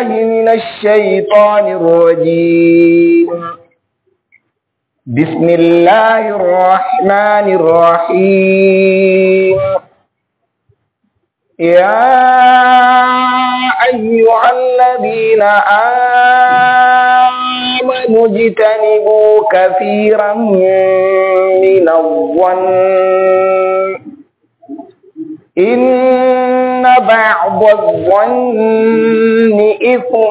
بالله من الشيطان الرجيم. بسم الله الرحمن الرحيم. يا أيها الذين آمنوا اجتنبوا كثيرا من الظن إن بعض الظن إثم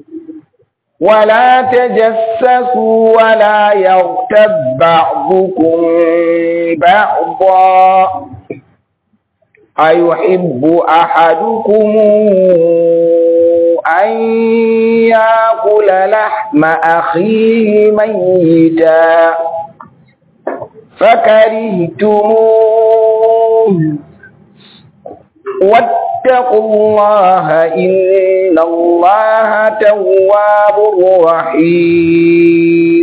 ولا تجسسوا ولا يغتب بعضكم بعضا أيحب أحدكم أن يأكل لحم أخيه ميتا فكرهتموه واتقوا الله إن الله تواب رحيم.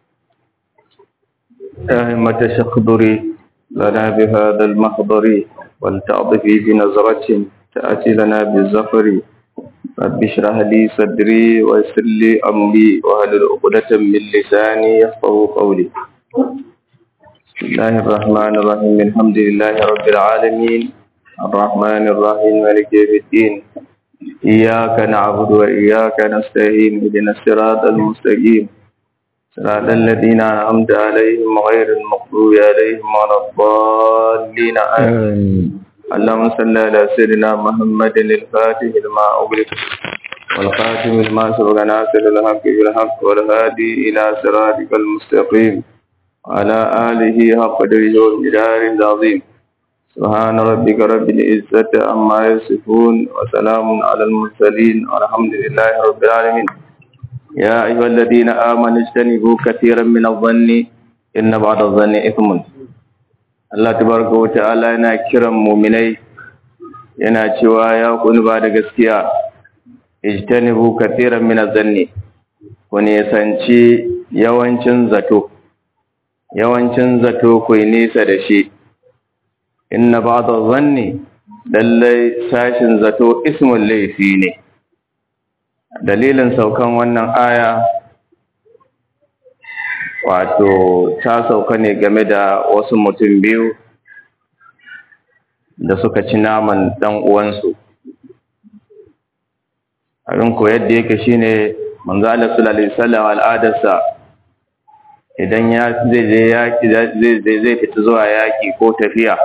أهمة شخضري لنا بهذا المحضر ولتعطفي بنظرة تأتي لنا بالزفر رب اشرح لي صدري ويسر لي أمري واحلل عقدة من لساني يفقهوا قولي. بسم الله الرحمن الرحيم. الحمد لله رب العالمين الرحمن الرحيم مالك يوم الدين إياك نعبد وإياك نستعين اهدنا الصراط المستقيم صراط الذين أنعمت عليهم غير المغضوب عليهم ولا الضالين آمين. اللهم صل على سيدنا محمد الفاتح لما أغلق والخاتم لما سبق ناصر الحق بالحق والهادي إلى صراطك المستقيم وعلى آله حق قدره ومقداره العظيم. سبحان ربك رب العزة عما يصفون وسلام على المرسلين والحمد لله رب العالمين. يا أيها الذين آمنوا اجتنبوا كثيرا من الظن إن بعض الظن إثم. Allah tabaraka wa ta'ala yana kiran mu'minai yana cewa ya kunu ba da gaskiya ijtanibu kathiran min az-zanni, ku nisanci yawancin zato ku nisa da shi. Inna ba'd az-zanni lallai sashin zato ismul laifi ne. Dalilin saukan wannan aya wato ta sauka ne game da wasu mutum biyu da suka ci naman dan uwansu. Abin ko yadda yake shine manzo Allah sallallahu alaihi wasallam al'adarsa idan zai fita zuwa yaki ko tafiya,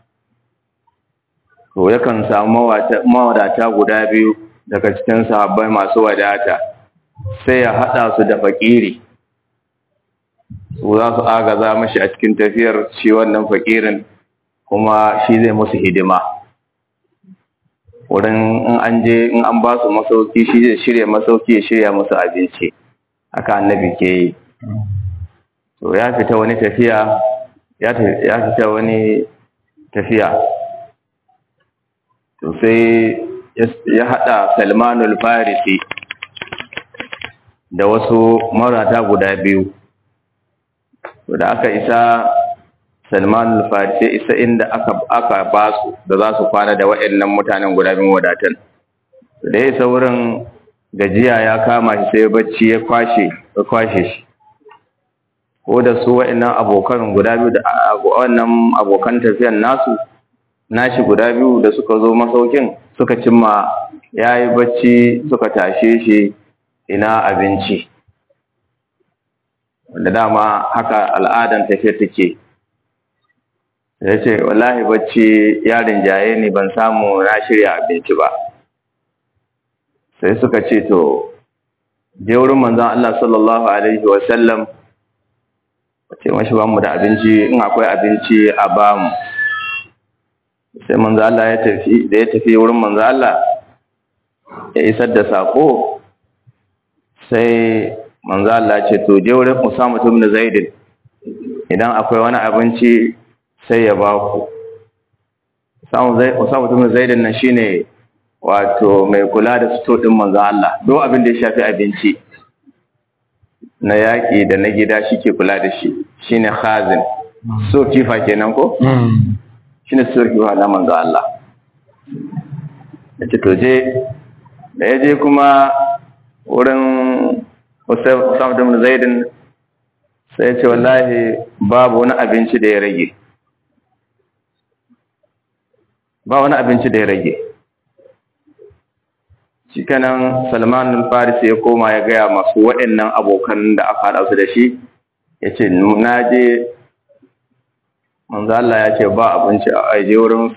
to yakan samu mawadata guda biyu daga cikin sahabbai masu wadata, sai ya hada su da fakiri, su za su agaza mashi a cikin tafiyar shi wannan fakirin, kuma shi zai musu hidima wurin in an ba su masauki, shi zai shirya masauki ya shirya musu abinci. Haka annabi ke yi. To ya fita wani tafiya to sai ya hada Salmanul Farisi da wasu marata guda biyu. To da aka isa Salmanul Farisi isa inda aka ba su da za su kwana da waɗannan mutanen guda biyu wadatan. Da ya isa wurin gajiya ya kama shi sai bacci ya kwashe shi. Ko da su waɗannan abokan guda biyu da wannan abokan tafiyan nashi guda biyu da suka zo masaukin suka cimma yayi bacci, suka tashe shi ina abinci. Da dama haka al'adan tafiya take. Ya ce wallahi bacci ya rinjaye ni, ban samu na shirya abinci ba. Sai suka ce to je wurin manzon Allah sallallahu alaihi wa sallam, ce mashi ba mu da abinci, in akwai abinci a ba mu. Sai manzon Allah da ya tafi wurin manzon Allah ya isar da sako, sai manzon Allah ce to je wurin Usama ibn Zaid, idan akwai wani abinci sai ya ba ku. Usama ibn Zaid nan shine wato mai kula da sto din manzon Allah, duk abin da ya shafi abinci na yaƙi da na gida shi ke kula da shi, shine khazin, so kifa kenan ko? Shine so kifa na manzo Allah. Da ce to je, da ya je kuma wurin Usama ibn Zaidin sai ce wallahi babu wani abinci da ya rage. Ba wani abinci da ya rage. Shikenan Salman al-Farisi ya koma ya gaya masu waɗannan abokan da aka haɗa su da shi, ya ce na je manzo Allah ya ce ba abinci a je wurin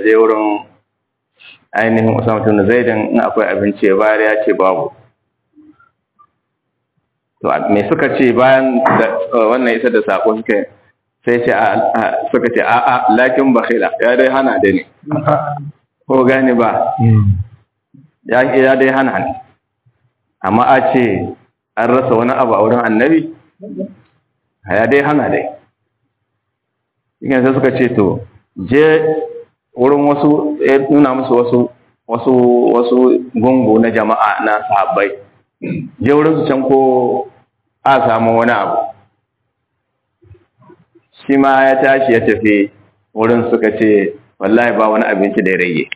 ainihin Usama ibn Zaidin in akwai abinci ya bayar, ya ce babu. To me suka ce bayan wannan isa da sako sai ce suka ce a'a lakin bakhila, ya dai hana da ne ko gane ba, ya dai hana ne, amma a ce an rasa wani abu a wurin annabi, ya dai hana dai. Yin sai suka ce to je wurin wasu, ya nuna musu wasu gungu na jama'a na sahabbai, je wurin su can ko a samu wani abu. Shi ma ya tashi ya tafi wurin, suka ce wallahi ba wani abinci da ya rage.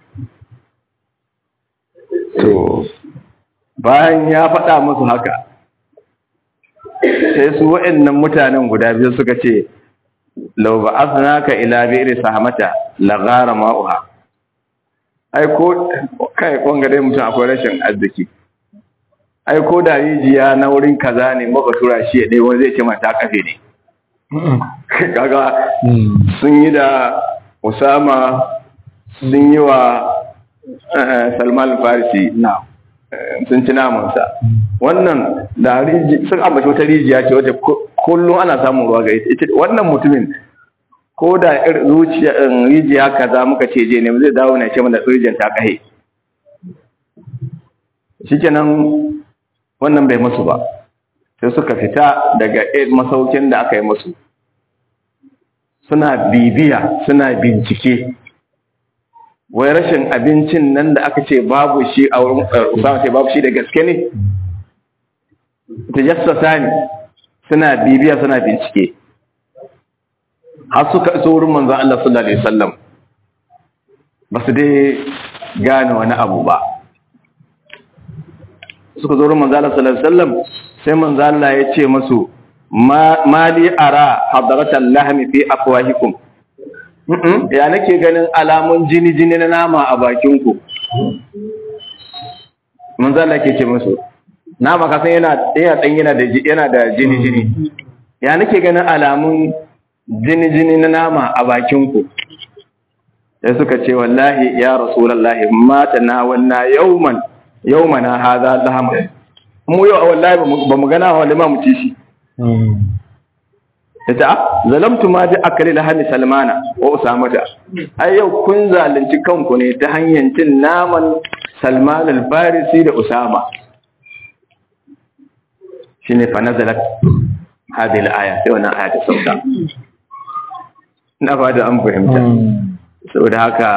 To bayan ya faɗa musu haka, sai su waɗannan mutanen guda biyu suka ce lau ba asnaka ila bi'ri sahamata la ghara ma'uha. Ai ko kai kun ga dai mutum akwai rashin arziki. Ai ko da rijiya na wurin kaza ne muka tura shi ya dai wani zai ce mata kafe ne. Kaga sun yi da Usama, sun yi wa Salman al-Farisi na sun ci namansa. Wannan da sun ambaci wata rijiya ce wata kullum ana samun ruwa ga ita. Wannan mutumin ko da rijiya kaza muka ce je ne zai dawo na ce mana rijiyar ta kahe. Shikenan wannan bai musu ba, sai suka fita daga masaukin da aka yi musu, suna bibiya, suna bincike wai rashin abincin nan da aka ce babu shi a wurin Usama, ce babu shi da gaske ne, tajassasa ne, suna bibiya, suna bincike har suka iso wurin manzon Allah sallallahu alaihi wasallam, ba su dai gane wani abu ba. Suka zo wurin manzon Allah sallallahu alaihi wasallam, sai manzon Allah ya ce musu mali ara hadratal lahmi fi afwahikum, ya nake ganin alamun jini na nama a bakinku. Manzon Allah ke ce musu nama ka san yana da jini, ya nake ganin alamun jini na nama a bakinku. Sai suka ce wallahi ya rasulullahi mata na wannan yawmana hadha lahma, mu yau wallahi ba mu gana wa lima mu ci shi. Ita zalamtu ma bi akali lahmi Salmana wa Usamata, ai yau kun zalunci kanku ne ta hanyar cin naman Salman al-Farisi da Usama. Shine fa nazalat hadhihi al-aya, sai wannan aya ta sauka. Na fada an fahimta. Saboda haka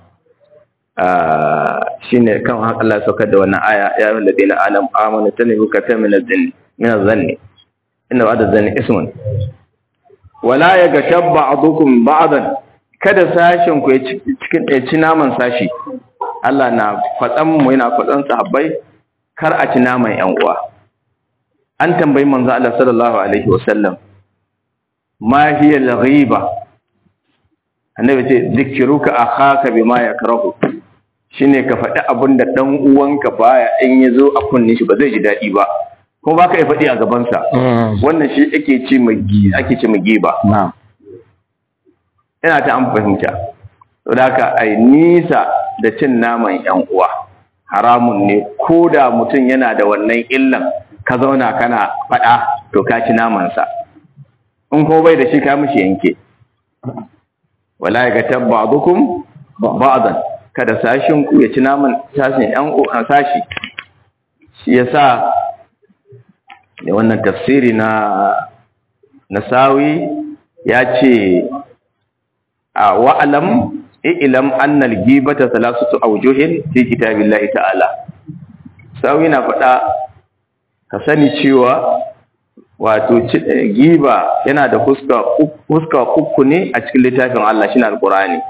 shine kan haka Allah ya saukar da wannan aya, ya ayyuhal ladina amanu tanibu katan min az-zanni inna ba'da az-zanni ismun wala yaghtab ba'dukum ba'dan, kada sashin ku ci naman sashi. Allah na kwatsan mu, yana kwatsan sahabbai kar a ci naman yan uwa. An tambayi manzo Allah sallallahu alaihi wasallam ma hiya al-ghiba, annabi ce zikiruka akhaka bima yakrahu, shine ka faɗi abin da dan uwanka baya in yazo a kunnin shi ba zai ji dadi ba, ko baka yi faɗi a gaban sa. Wannan shi ake ce giba. Na'am, ina ta an fahimta. To da haka ai nisa da cin naman yan uwa haramun ne, ko da mutum yana da wannan illan ka zauna kana faɗa to ka ci naman sa, in ko bai da shi ka mishi yanke. Wala yaghtab ba'dukum ba'dan, kada sashin ku ya ci naman sashin yan uwan sashi. Shi yasa da wannan tafsiri na Nasawi ya ce wa'alam i'lam anna al-ghibata thalathatu awjuhin fi kitabillahi ta'ala. Sawi na faɗa ka sani cewa wato giba yana da fuska uku ne a cikin littafin Allah, shine alqur'ani.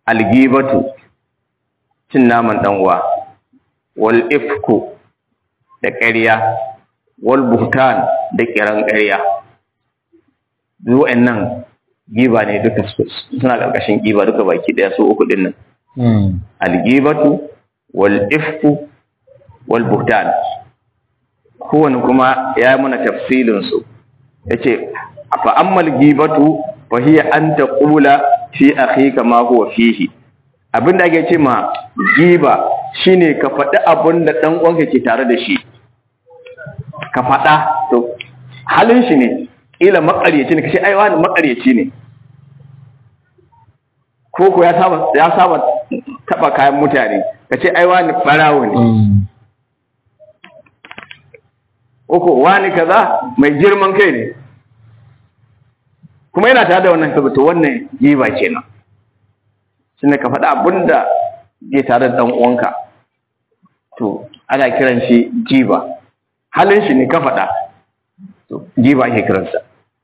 Al-ghibatu cin naman dan uwa, wal ifku da ƙarya wal buhtan da kiran ƙarya. Wa'annan giba ne duka suna ƙarƙashin giba duka baki ɗaya su uku ɗin nan. Al-gibatu wal ifku wal buhtan. Kowane kuma ya yi mana tafsilin su. Yace fa ammal gibatu fa hiya an taqula fi akhika ma huwa fihi. Abinda ake ce ma giba shine ka faɗi abin da ɗan uwanka ke tare da shi. Ka faɗa to halin shi ne kila makaryaci ne kace ai wani makaryaci ne. Ko ya saba taba kayan mutane kace ai wani barawo ne. Ko wani kaza mai girman kai ne. Kuma yana tare da wannan saboda wannan giba kenan. Shine ka faɗa abinda ke tare da ɗan uwanka. To ana kiran shi giba. Halin shi ne ka faɗa. To giba ake kiransa.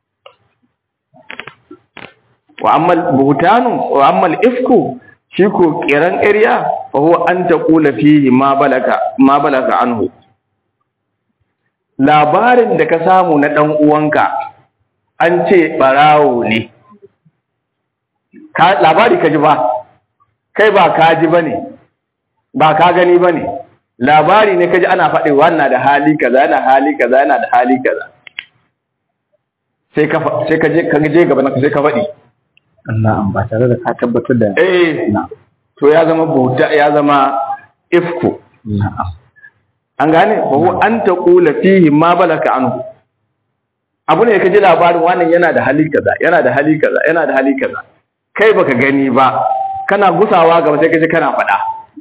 Wa ammal buhtanu wa ammal ifku shi ko kiran ƙarya fa huwa an taqula fihi ma balaka anhu. Labarin da ka samu na ɗan uwanka an ce barawo ne. Labari ka ji ba, kai ba ka ji ba ne, ba ka gani ba ne. Labari ne ka ji ana faɗi wannan da hali kaza, yana hali kaza, yana da hali kaza. Sai ka je gaba na sai ka faɗi. Na'am, ba tare da ka tabbatar da. To ya zama bauta, ya zama ifku. Na'am. An gane ba hu an taqula fihi ma balaka anhu. Abu ne ka ji labarin wannan yana da hali kaza, yana da hali kaza, yana da hali kaza. Kai baka gani ba, kana gusawa gaba sai ka ji kana faɗa.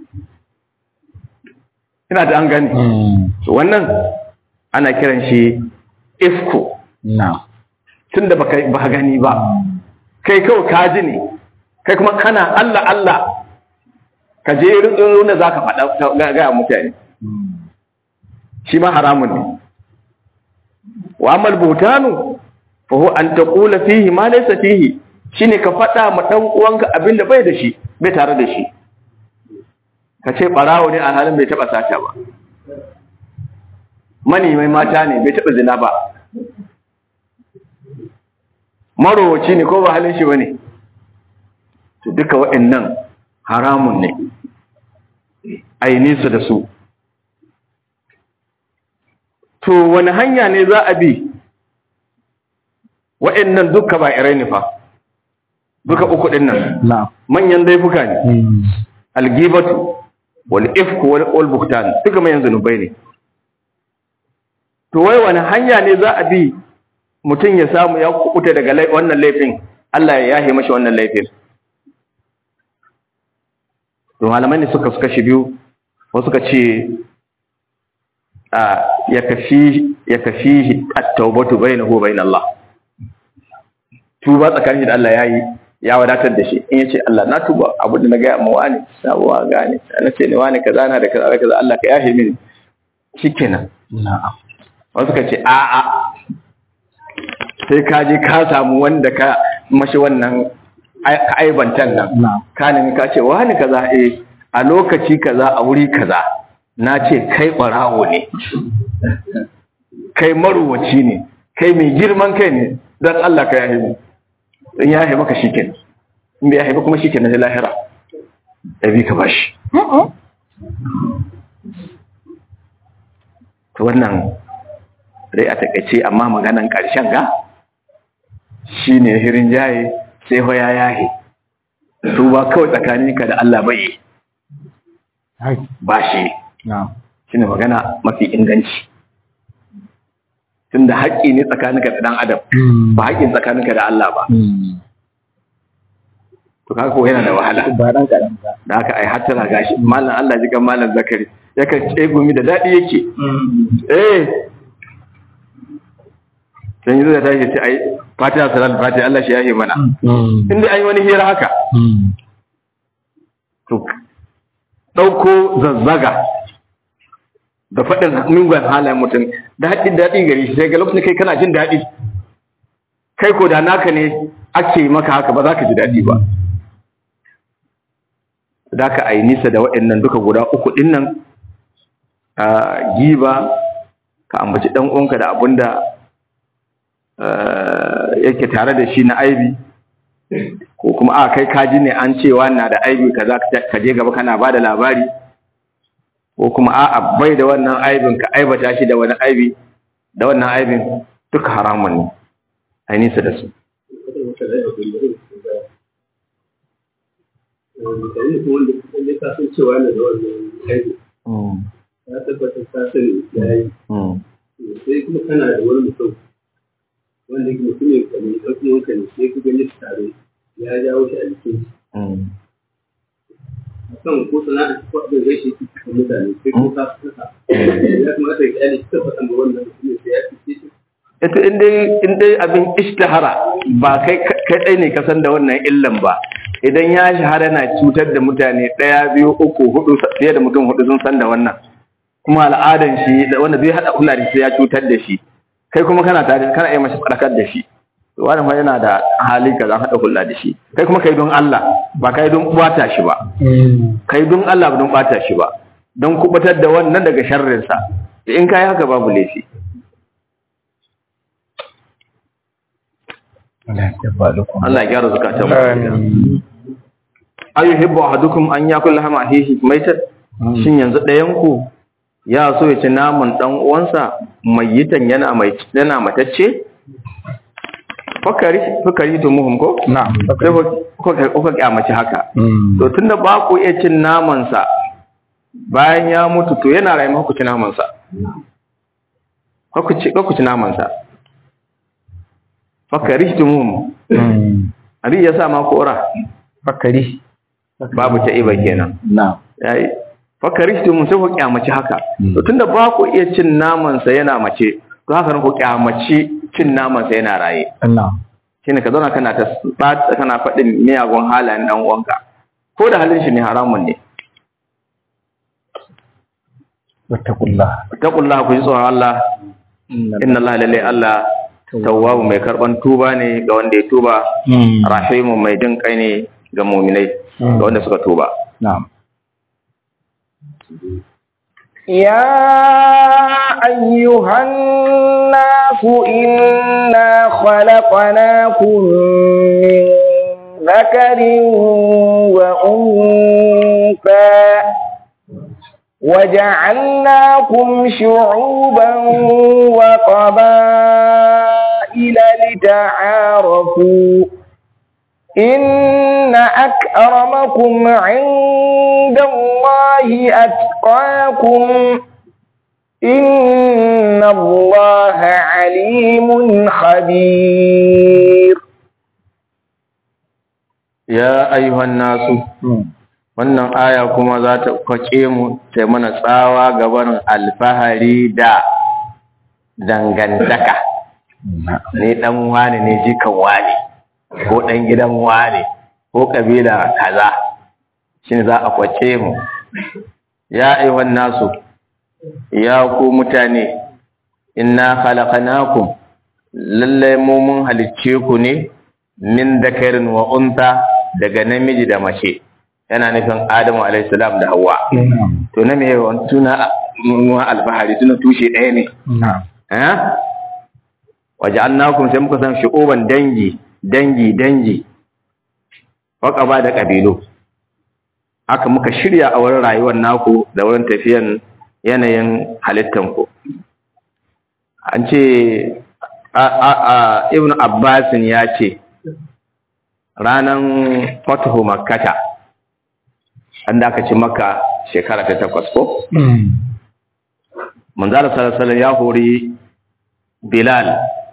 Ina da an gani. To wannan ana kiran shi ifku. Na'am. Tunda baka gani ba. Kai kawai ka ji ne. Kai kuma kana Allah Allah. Ka je irin da zaka faɗa ga mutane. Shi ma haramun ne. Wa amal buhtanu fa huwa an taqula fihi ma laysa fihi. Shine ka faɗa ma dan uwanka abinda bai da shi, bai tare da shi. Ka ce barawo ne a halin bai taba sata ba. Mani mai mata ne bai taba zina ba. Marowaci ne ko ba halin shi bane. To duka waɗannan haramun ne. Ai nisa da su. To wani hanya ne za a bi waɗannan duka ba irai ne fa. Duka uku ɗin nan. Manyan laifuka ne. Algibatu wal ifku wal buhtan duka manyan zanubai ne. To wai wani hanya ne za a bi mutum ya samu ya kukuta daga wannan laifin, Allah ya yahe mashi wannan laifin. To malamai ne suka kashi biyu, wasu suka ce ya kafi at-taubatu bainahu wa bain Allah. Tuba tsakanin da Allah yayi ya wadatar da shi. In yace Allah na tuba abu da na ga mu wani sabuwa gane, na ce ne wani kaza na da kaza kaza Allah ka yahe mini. Shikenan. Na'am. Wasu suka ce a'a sai ka je ka samu wanda ka mashi wannan ka aibantan nan. Ka nemi ka ce wani kaza a lokaci kaza a wuri kaza na ce kai ɓarawo ne, kai maruwaci ne, kai mai girman kai ne, don Allah ka yahe mu. In ya yahe maka shiken, in bai yahe kuma shiken na zai lahira, ɗabi ka bashi. To wannan dai a takaice amma maganan ƙarshen ga shi ne hirin jaye sai hoya yahe. Tuba kawai tsakaninka da Allah bai ba shi. Shi ne magana mafi inganci. Tun da haƙƙi ne tsakaninka da ɗan adam, ba haƙƙin tsakaninka da Allah ba. To kaka ko yana da wahala. Da haka ai hattara gashi. Malam Allah ji kan Malam Zakari. Yakan ce gumi da daɗi yake. Dan yanzu da tashi ce ai Fatiha salal Fatiha Allah shi yahe mana. Inda an yi wani hira haka. To ɗauko zazzaga da faɗin mingon halayen mutum daɗi gari shi sai ga lokacin kai kana jin daɗi. Kai ko da naka ne ake maka haka ba za ka ji daɗi ba. Da ka a yi nisa da waɗannan duka guda uku ɗin nan, giba, ka ambaci dan uwanka da abinda yake tare da shi na aibi, ko kuma a kai kaji ne an cewa na da aibi kaza ka je gaba kana bada labari, ko kuma a bai da wannan aibin ka aibata shi da wani aibi, da wannan aibin duka haramun ne a nisa da su. Ya tabbatar ta sani ya yi, sai kuma kana da wani mutum wanda yake mutumin ka ne ɗauki wanka ne sai ka gani tare ya jawo shi a jikin shi. A kan ko sana'a ko abin zai shi cikin mutane sai ko ka saka ya kamata ya kyale ta faɗan da wannan mutumin sai ya fice shi. Ito in dai abin ishtihara ba kai ɗai ne ka san da wannan illan ba, idan ya shahara yana cutar da mutane 1, 2, 3, 4 fiye da mutum 4 sun san da wannan, kuma al'adan shi da wanda zai hada kula da shi ya cutar da shi, kai kuma kana tare kana iya mashi fadakar da shi, to wannan fa yana da hali kaza hada kula da shi, kai kuma kai don Allah ba kai don bata shi ba, kai don Allah ba don bata shi ba, don kubatar da wannan daga sharrin sa, in kai haka babu laifi. Allah ya gyara zakatan mu. Ayyuhibbu ahadukum an yakul lahma ahihi maitan, shin yanzu ɗayan ku ya so ya ci naman dan uwansa mayitan yana matacce? Fakari to muhim ko? Na'am. Kuka kyamaci haka. To tunda ba ku iya cin naman sa bayan ya mutu, to yana rayuwa ku ci naman sa. Ku ci naman sa. Fakari to muhim. Abi ya sa ma ko ora? Fakari. Babu ta iba kenan. Na'am. Yayi. Fakarishtu mun sai ku kyamaci haka. To tunda ba ku iya cin naman sa yana mace, to haka ku kyamaci cin naman sa yana raye. Allah. Shine ka zauna kana kana faɗin miyagun halayen dan uwanka. Ko da halin shi ne haramun ne. Wattaqullah ku ji tsoron Allah. Inna Allah lalle Allah tawwabu mai karban tuba ne ga wanda ya tuba, rahimu mai jin kai ne ga mu'minai ga wanda suka tuba. Na'am. يا أيها الناس إنا خلقناكم من ذكر وأنثى وجعلناكم شعوبا وقبائل لتعارفوا إن أكرمكم عند الله أتقاكم إن الله عليم خبير. يا أيها الناس wannan aya kuma za ta kwace mu ta mana tsawa gaban alfahari da dangantaka, ne dan wane ne jikan wane ko ɗan gidan wane ko ƙabila kaza, shi za a kwace mu. Ya ayyuhan nasu, ya ku mutane, inna khalaqnakum, lalle mu mun halicce ku ne min dakarin wa unta, daga namiji da mace, yana nufin Adamu alayhi salam da Hawwa. To na me tuna alfahari, tuna tushe ɗaya ne. Waja'alnakum, sai muka san shu'uban dangi waƙaba da ƙabilu, aka muka shirya a wurin rayuwar naku da wurin tafiyan yanayin halittanku. An ce Ibn Abbasin ya ce ranar fatuhu makkata, an da aka ci makka shekara ta 8 ko? Manzala sallallahu alaihi wasallam ya hori Bilal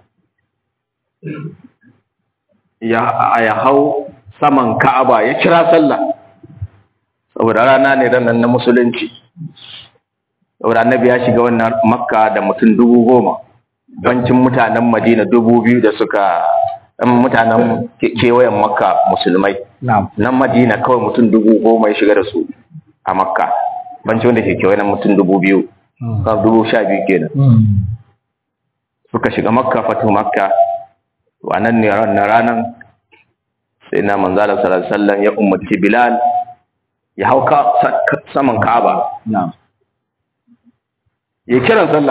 ya hau saman Ka'aba ya kira sallah, saboda rana ne ranar na musulunci, saboda annabi ya shiga wannan makka da mutum 10,000, bancin mutanen Madina 2,000 da suka mutanen kewayen makka musulmai. Nan Madina kawai mutum 10,000 ya shiga da su a makka, bancin wanda ke kewayen mutum 2,000, kan 12,000 kenan. Suka shiga makka, fatu makka. Wannan ne ranar sai na manzala sallallahu alaihi wasallam ya umarci Bilal ya hauka saman Ka'aba, ya kiran sallah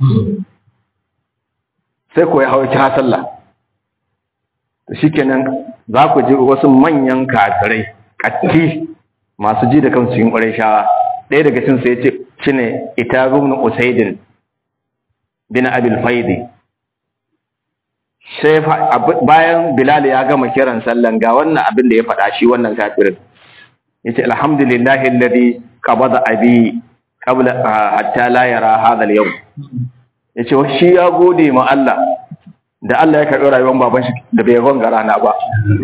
sai ko ya hawo kira sallah to shikenan za ku ji wasu manyan kafirai katti masu ji da kansu yin ƙwarai shawa ɗaya daga cikin sai ya ce shine Itabu ibn Usaydin bin Abil Faidi sai bayan Bilal ya gama kiran sallan ga wannan abin da ya faɗa shi wannan kafirin yace alhamdulillahi alladhi qabada abi qabla hatta la yara hadha al-yawm yace shi ya gode ma Allah da Allah ya karɓi rayuwar baban shi da bai gonga rana ba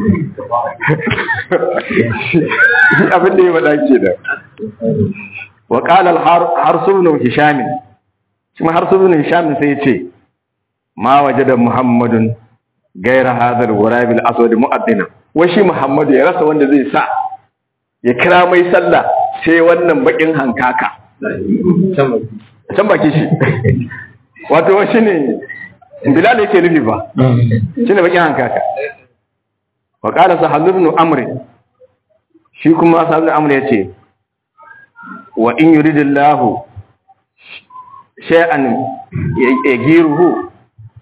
abin da ya faɗa kenan wa qala al-Harsu ibn Hisham kuma Harsu ibn Hisham sai yace ma wajada Muhammadun gaira hadha al-ghurab al-aswad mu'addina wa shi Muhammadu ya rasa wanda zai sa ya kira mai sallah sai wannan bakin hankaka can baki shi wato shi ne Bilal yake nufi ba shi ne bakin hankaka wa qala Sahal ibn Amr shi kuma Sahal ibn Amr yace wa in yuridillahu shay'an yagiruhu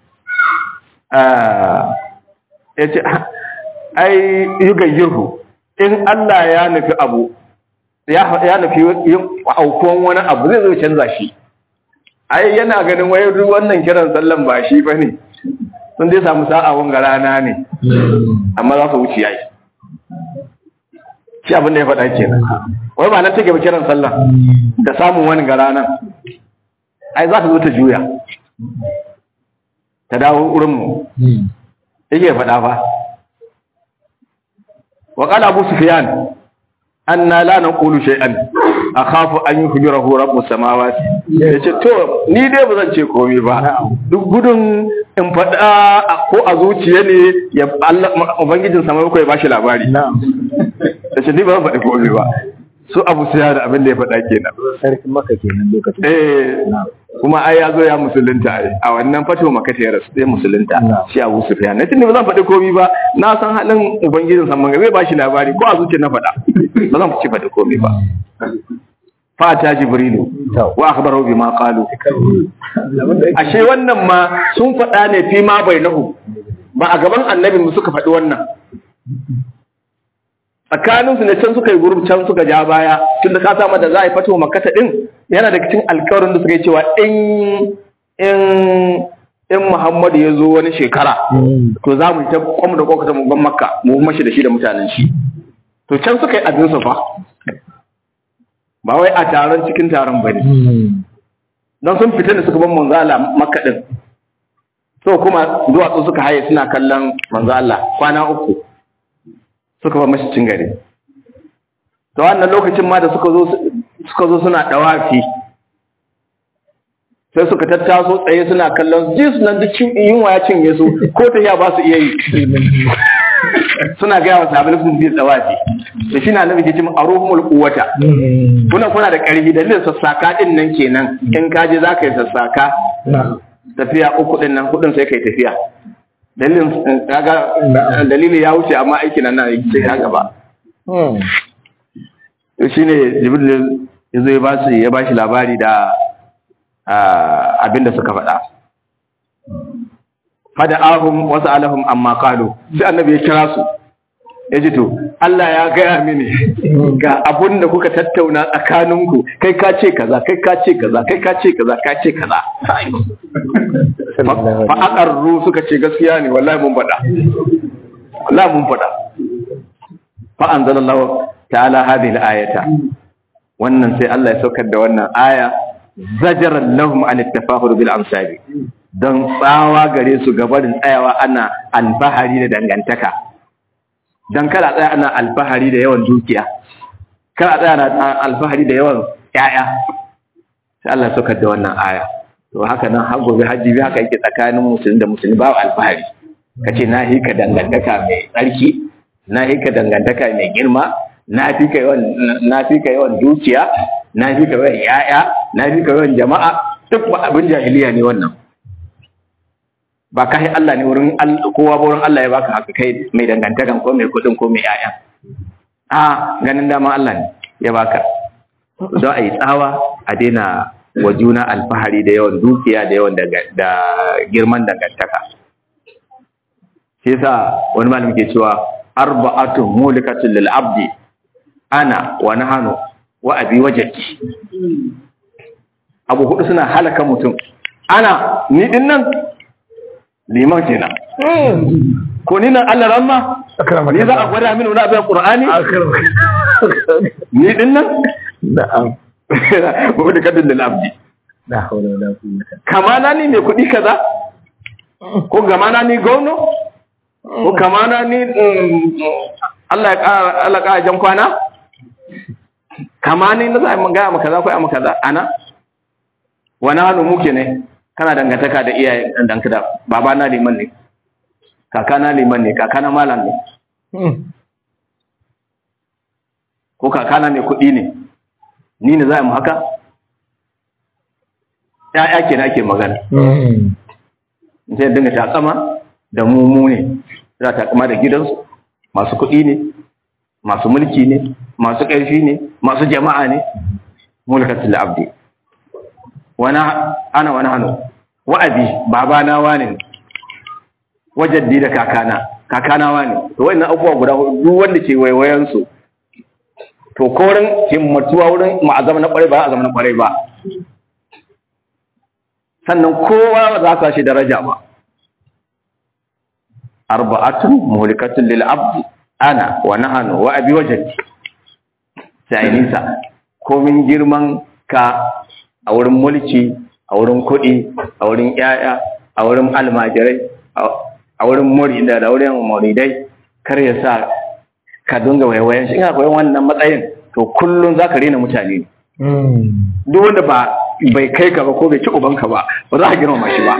yace ai yugayyirhu in Allah ya nufi abu ya nufi yin aukuwan wani abu zai zo canza shi ai yana ganin wai wannan kiran sallan ba shi bane sun dai samu sa'a wanga rana ne amma za su wuce yayi shi abin da ya faɗa kenan wai ba nan take ba kiran sallah da samun wani ga ranan ai za ta zo ta juya ta dawo wurin mu yake faɗa fa وقال أبو سفيان أننا لا نقول شيئا أخاف أن يخبره رب السماوات yace to ni dai ba zan ce komai ba duk gudun in faɗa ko a zuciya ne ya Allah ubangijin sama ko ya bashi labari yace ni ba zan faɗi komai ba su Abu Sufyan da abin da ya faɗa kenan sarkin Makka kenan lokacin kuma ai ya zo ya musulunta a wannan fato Makka ta rasu sai musulunta shi Abu Sufyan nace ni ba zan faɗi komai ba na san halin ubangijin sama zai bashi labari ko a zuciya na faɗa ba zan ci faɗi komai ba fata jibrilu wa akhbarahu bima qalu ashe wannan ma sun faɗa ne fi ma bainahu ba a gaban annabi mu suka faɗi wannan tsakaninsu ne can suka yi gurbi can suka ja baya tun da ka samu da za a yi fatuwa makata din yana da cikin alkawarin da suka yi cewa in Muhammadu ya zo wani shekara to za mu ta kwamu da kwakwata mu ban makka mu mashi da shi da mutanen shi to can suka yi abinsu fa ba wai a taron cikin taron ba ne don sun fita da suka ban manzala makka din so kuma duwatsu suka haye suna kallon manzala kwana 3 suka ba mashi cin gari to wannan lokacin ma da suka zo suna dawafi sai suka tattaso tsaye suna kallon su nan duk yunwa ya cinye su ko ta ya ba su iya yi suna gaya wa sahabbai sun bi dawafi da shi na nabi ke cewa aruhumul quwwata kuna da karfi dalilin sassaka din nan kenan in ka je zaka yi sassaka tafiya 3 din nan 4 sai kai tafiya dalilin ya wuce amma aikin nan sai ka gaba shine jibril yazo ya bashi labari da abinda suka faɗa fada ahum wasu alahum amma qalu sai annabi ya kira su yaji to Allah ya gaya mini ga abun da kuka tattauna tsakaninku kai ka ce kaza kai ka ce kaza kai ka ce kaza ka ce kaza fa aqarru suka ce gaskiya ne wallahi mun faɗa fa anzalallahu ta'ala hadhihi al-ayata wannan sai Allah ya saukar da wannan aya zajaran lahum an at-tafahur bil amsabi dan tsawa gare su gabarin tsayawa ana alfahari da dangantaka dan kada tsaya ana alfahari da yawan dukiya kada tsaya ana alfahari da yawan yaya sai Allah ya saukar da wannan aya to haka nan har gobe haji bi haka yake tsakanin musulmi da musulmi ba alfahari kace na hika dangantaka mai tsarki na hika dangantaka mai girma na fi ka yawan dukiya na fi ka yawan yaya na fi ka yawan jama'a duk ba abin jahiliya ne wannan ba kai Allah ne wurin kowa ba wurin Allah ya baka haka kai mai dangantakan ko mai kudin ko mai yaya ganin dama Allah ne ya baka don a yi tsawa a daina wa juna alfahari da yawan dukiya da yawan da girman dangantaka. Sai sa wani malami ke cewa arba'atu mulikatun lil abdi ana wa nahanu wa abi wajhi. Abu hudu suna halaka mutum. Ana ni din nan liman kenan. Ko ni nan Allah ramma ni za a gwada mini wani abin Qur'ani ni din nan na'am mulikatun lil abdi. la hawla wala quwwata. Kamana ni mai kudi kaza ko gamana ni gauno ko kamana ni Allah ya ƙara jan kwana kamani na za a yi gaya maka za ku yi maka za ana wani hannu muke ne kana dangantaka da iyaye dangantaka baba na liman ne kaka na liman ne kaka na malam ne ko kaka na mai kuɗi ne ni ne za a yi mu haka ya'ya ke na ke magana sai dinga takama da mu ne za ta kama da gidansu masu kuɗi ne masu mulki ne masu ƙarfi ne masu jama'a ne mulkatul abdi ana wani hannu wa'abi babana wane wajaddi da kakana wane to wannan abubuwa guda duk wanda ke waiwayen su to korin himmatuwa wurin ma'azama na kwarai ba a zama na kwarai ba sannan kowa za ka shi daraja ba arba'atun muhlikatun lil abdi ana wa nahanu wa abi wajhi sai nisa komin girman ka a wurin mulki a wurin kuɗi a wurin yaya a wurin almajirai a wurin murida da wurin muridai kar ya sa ka dinga waiwayen shi ina koyon wannan matsayin to kullun zaka rena mutane duk wanda bai kai ka ba ko bai ci ubanka ba ba za ka girmama shi ba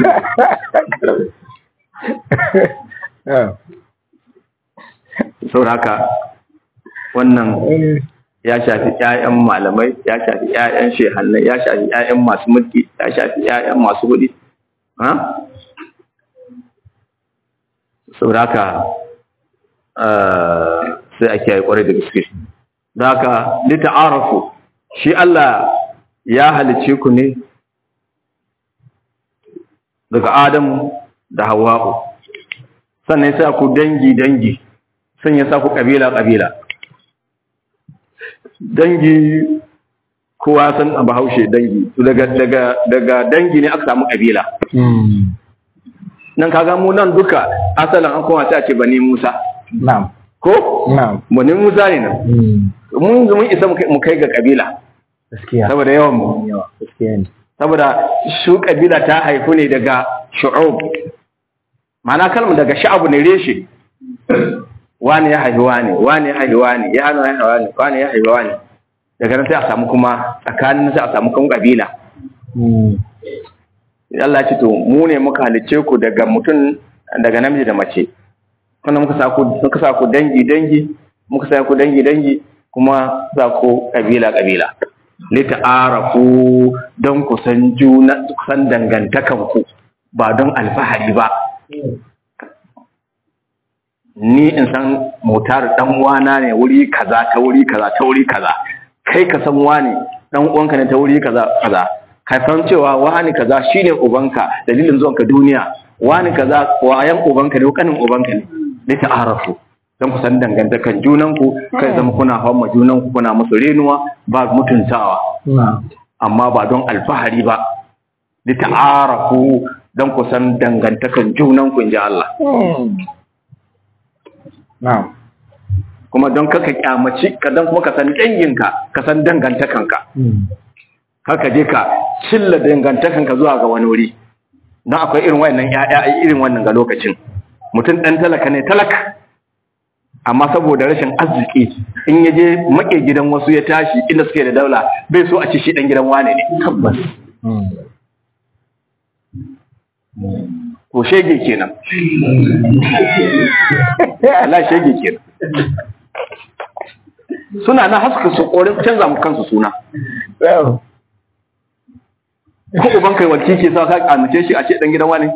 saboda haka wannan ya shafi ƴaƴan malamai ya shafi ƴaƴan shehannai ya shafi ƴaƴan masu mulki ya shafi ƴaƴan masu kuɗi saboda haka sai ake yi ƙwarai da gaske da haka lita'arafu shi Allah ya halice ku ne daga Adamu da Hawwa'u sannan ya sa ku dangi sun ya sa ku ƙabila dangi kowa san a Bahaushe dangi daga dangi ne aka samu ƙabila nan kaga mu nan duka asalin an koma sai a ce bani Musa na'am ko na'am bani Musa ne nan mun isa mu kai ga ƙabila gaskiya saboda yawan mu gaskiya ne saboda su ƙabila ta haifu ne daga shu'ub ma'ana kalmar daga sha'abu ne reshe wani ya haifi wani ya haifi wani ya hana ya haifi wani ya haifi wani daga nan sai a samu kuma tsakanin sai a samu kan kabila Allah ya ce to mu ne muka halice ku daga mutum daga namiji da mace kuma muka sa ku dangi muka sa ku dangi kuma sa ku kabila lita'arafu don ku san juna san dangantakan ku ba don alfahari ba ni in san motar dan uwana ne wuri kaza ta wuri kaza kai ka san wani dan uwanka ne ta wuri kaza ka san cewa wani kaza shine ubanka dalilin zuwanka duniya wani kaza wayan ubanka ne kanin ubanka ne da ta'arafu dan ku san dangantakan junanku kai zama kuna hawa junanku kuna musu renuwa ba mutuntawa amma ba don alfahari ba da ta'arafu dan ku san dangantakan junanku inji Allah na'am kuma don kaka kyamaci kadan kuma ka san danginka ka san dangantakanka haka je ka cilla dangantakanka zuwa ga wani wuri don akwai irin wannan ƴaƴa irin wannan ga lokacin mutum dan talaka ne talaka amma saboda rashin arziki in ya je make gidan wasu ya tashi inda suke da daula bai so a ci shi dan gidan wane ne tabbas ko shege kenan Allah shege kenan suna na haska su korin canza mu kansu suna ko uban kai walki ke sa ka kamace shi a ce dan gidan wani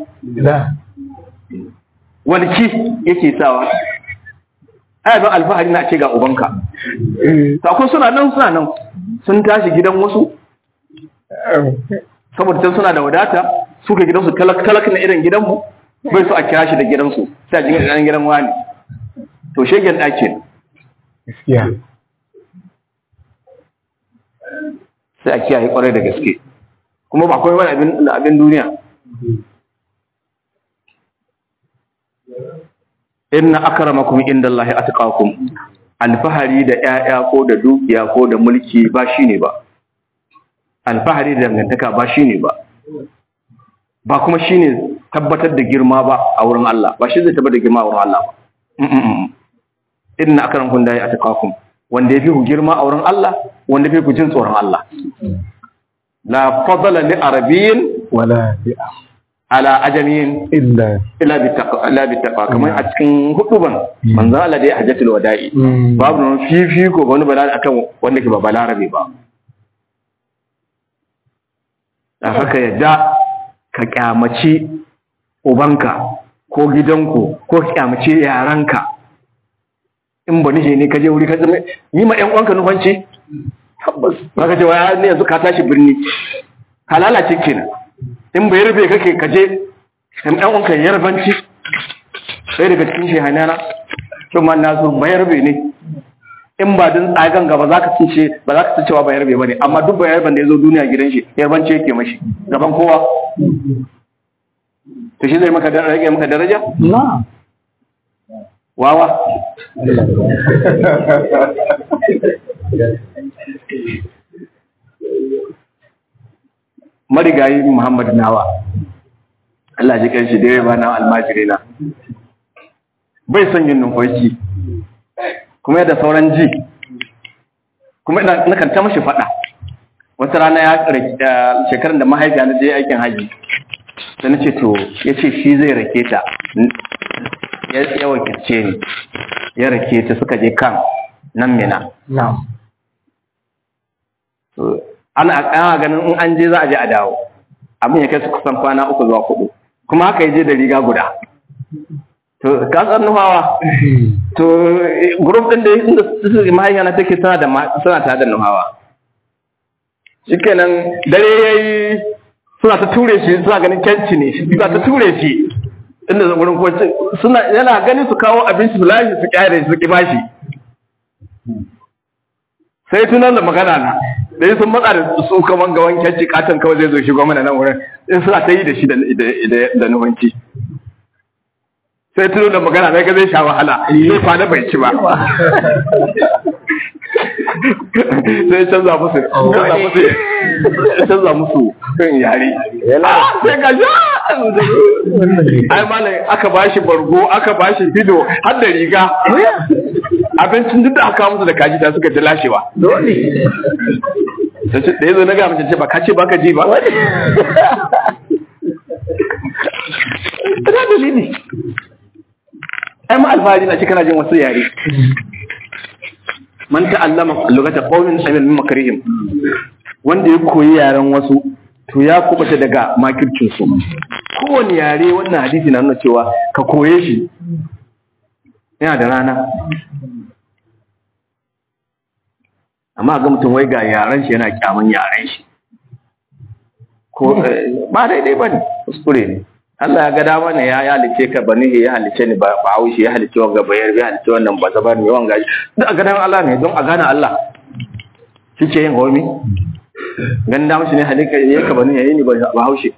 walki yake sawa ai ba alfahari na ce ga ubanka to akwai suna nan sun tashi gidan wasu saboda can suna da wadata suka gidansu talak na irin gidanmu bai su a kira shi da gidansu sai a jin gidan wani to shegen ɗakin gaskiya sai a kiyaye kwarai da gaske kuma ba kawai wani abin duniya. Inna akramakum indallahi atqakum, alfahari da ƴaƴa ko da dukiya ko da mulki ba shine ba, alfahari da dangantaka ba shine ba kuma shine tabbatar da girma ba a wurin Allah, ba shi zai tabbatar da girma a wurin Allah ba. Inna akramakum indallahi atqakum, wanda yafi ku girma a wurin Allah, wanda yafi ku jin tsoron Allah. La fadala li arabiyyin wala ala ajamiyin illa bittaqwa, kamar a cikin huduban manzo Allah da ya hajjatul wada'i babu nan fifiko wani balarabe akan wanda ke ba balarabe ba. Da haka yadda ka kyamaci ubanka ko gidanku ko kyamaci yaranka, in ba nije ne ka je wuri ka zama yi ma ƴan uwanka nufanci tabbas ba ka ce wa ne yanzu ka tashi birni ka lalace kenan. In bai rufe kake kaje kan ɗan uwanka yarbanci sai daga cikin shehanana kuma nasu bai rube ne, in ba din tsagan gaba za ka ci cewa bai rube bane, amma duk bai yarban da ya zo duniya gidan shi yarbanci yake mashi gaban kowa, to shi zai maka daraja na wawa. Marigayi Muhammad Nawa, Allah ji kanshi da yawa na almajiri na, bai son yin numfashi kuma yadda sauran ji, kuma na kan ta mashi faɗa. Wata rana ya shekarun da mahaifiya na je aikin haji, sai na ce to ya ce shi zai rake ta, ya wakilce ni ya rake ta suka je kan nan Mina. Ana ganin in an je za a je a dawo, abin ya kai su kusan kwana 3 zuwa 4, kuma haka ya je da riga guda. To ka san nuhawa, to group din da inda su mahaifiya na take tana tare da nuhawa. Shikenan dare yayi suna ta ture shi, suna ganin kyanci ne, suna ta ture shi inda zan gurin kwanci, yana ganin su kawo abinci su lashi su kyare su kibashi. Sai tunan da magana na da sun matsa da su kaman ga wanke ci katon kawai zai zo shigo mana nan wurin, in suna ta yi da shi da nufanci. Sai tunan da magana na ga zai sha wahala, zai kwana bai ci ba. Sai canza musu yare. Sai ga ai malai aka bashi bargo, aka bashi fido har da riga. Abincin duk da aka musu da kaji ta suka ta lashewa. Dole. Da yazo na ga mace ce ba ka ce baka ji ba. Ina dalili. Ai ma alfahari na ce kana jin wasu yare. Man ta'allama lugata qaumin amin min makrihim, wanda ya koyi yaren wasu to ya kubuta daga makircin su. Kowane yare wannan hadisi na nuna cewa ka koye shi yana da rana. Amma ga mutum wai ga yaren shi yana kyaman yaren shi, ko ba daidai bane, kuskure ne. Allah ya ga dama ne ya halice ka bani, ya halice ni ba haushi, ya halice wanga bayar, ya halice wannan ba zabar ne wanga. Duk a gadan Allah ne, don a gane Allah kike yin homi ganin dama shi ne halika ya ka bani yayi ni ba haushi.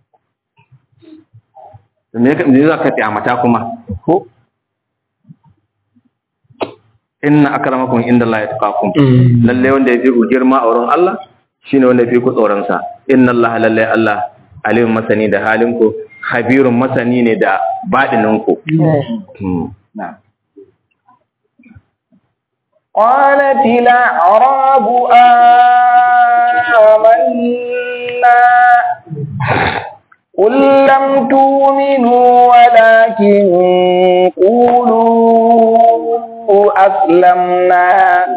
Me za ka tsaya kuma ko inna akramakum indallahi atqakum, lalle wanda yafi ku girma a wurin Allah shine wanda yafi ku tsoron sa. Inna Allah lalle Allah alim masani da halin ku, khabirun masani ne da badinin ku. قالت الأعراب آمنا قل لم تؤمنوا ولكن قولوا أسلمنا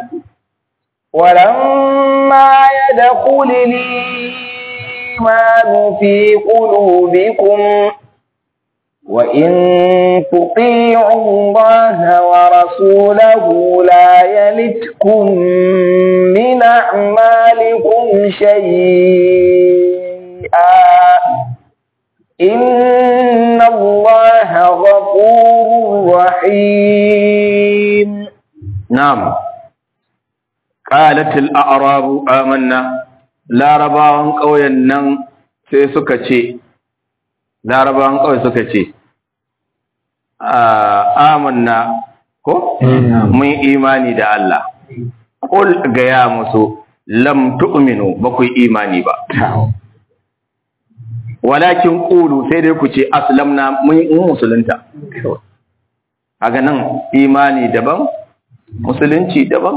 ولما يدخل الإيمان في قلوبكم وإن تطيعوا الله ورسوله لا يلتكم من أعمالكم شيئا إن الله غفور رحيم. نعم. قالت الأعراب آمنا لا رباهم قوي النم سيسكتي لا رباهم قوي سكتي آمنا ko mun imani da Allah. Qul gaya musu lam tu'minu ba ku imani ba, walakin qulu sai dai ku ce aslamna mun musulunta. Kaga nan imani daban musulunci daban.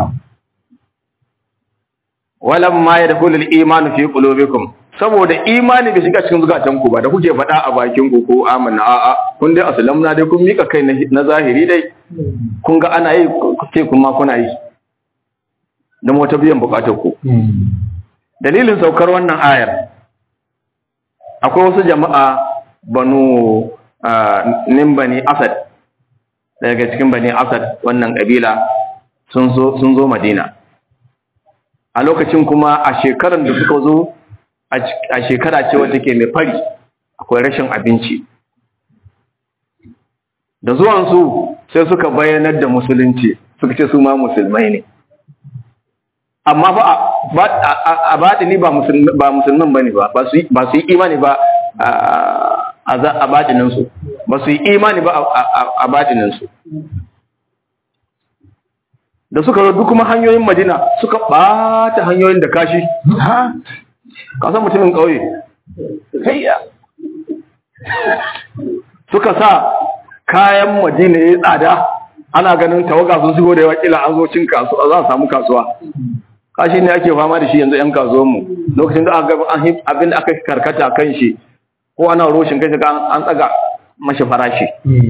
Walamma yadkhulu al-imanu fi qulubikum, saboda imani bai shiga cikin zukatanku ba da kuke faɗa a bakin ku ko amanna, a'a kun dai aslamna dai kun mika kai na zahiri dai kun ga ana yi kuke kuma kuna yi dan wata biyan bukatar ku. Dalilin saukar wannan ayar, akwai wasu jama'a banu Bani Asad, daga cikin Bani Asad wannan kabila sun zo Madina a lokacin, kuma a shekarar da suka zo a shekara ce wadda ke mai fari, akwai rashin abinci. Da zuwansu sai suka bayyanar da musulunci, suka ce su ma musulmai ne, amma ba a baɗini ba musulman ba ne ba su yi imani ba a baɗininsu, ba su yi imani ba a baɗininsu. Da suka zo duk kuma hanyoyin Madina suka ɓata hanyoyin da kashi. Kasan mutumin ƙauye suka sa kayan Madina ya yi tsada, ana ganin tawaga sun shigo da yawa, kila an zo cin kasuwa, za a samu kasuwa. Kashi ne ake fama da shi yanzu 'yan kasuwanmu, lokacin da aka gaba abin da aka karkata kan shi ko ana roshin kai an tsaga mashi farashi.